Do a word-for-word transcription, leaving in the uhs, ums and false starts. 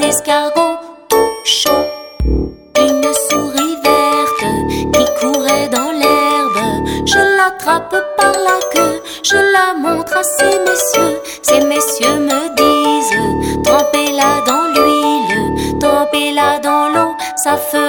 escargot tout chaud. Une souris verte qui courait dans l'herbe. Je l'attrape par la queue, je la montre à ces messieurs. Ces messieurs me disent: trempez-la dans l'huile, trempez-la dans l'eau, ça fera